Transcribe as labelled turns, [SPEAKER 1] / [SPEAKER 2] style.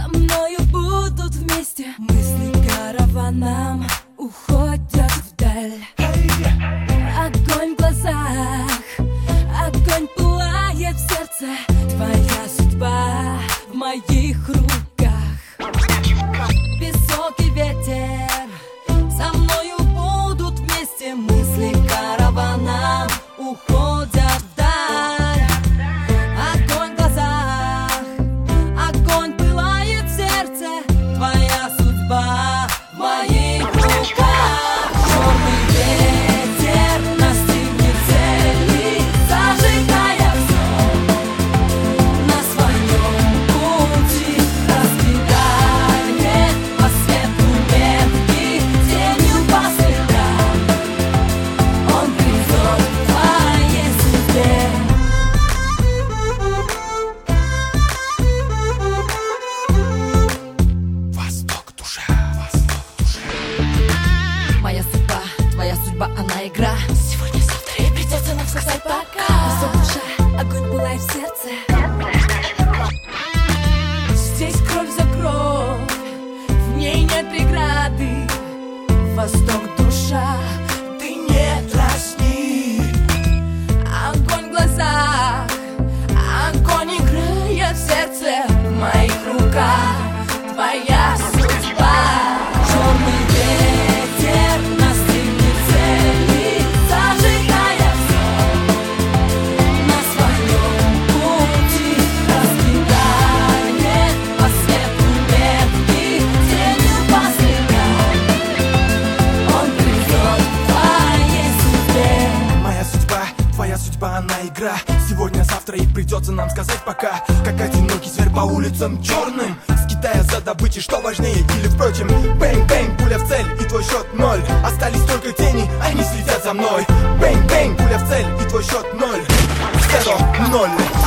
[SPEAKER 1] Со мною будут вместе. Мысли караваном уходят вдаль. Огонь в глазах, огонь пылает в сердце. Твоя судьба в моих руках. Песок и ветер со мною будут вместе. Мысли караваном уходят вдаль. Огонь в глазах, огонь пылает в сердце. Твоя судьба в моих руках. Черный ветер настигнет цели, зажигая все на своем пути. Раскидает по свету метки, тенью по следам. Он придет к твоей судьбе.
[SPEAKER 2] Восток душа, восток душа.
[SPEAKER 1] Моя судьба, твоя судьба, она игра. Сегодня, завтра ей придется нам сказать пока. Восток душа, огонь пылает в сердце. Здесь кровь за кровь, в ней нет преграды. Восток душа, ты не тросни. Огонь в глазах, огонь играет в сердце. В моих руках твоя судьба. Черный ветер настигнет цели, зажигая все на своем пути. Раскидает по свету метки, тенью по следам. Он придет к твоей судьбе.
[SPEAKER 2] Моя судьба, твоя судьба, она игра. Сегодня, завтра ей придется нам сказать пока. Как одинокий зверь по улицам черным, скитая за добычей, что важнее или впрочем. Бэнг-бэнг, пуля в цель и твой счет ноль. Остались только тени, они следят за мной. Бэнг-бэнг, пуля в цель и твой счет ноль. 0-0.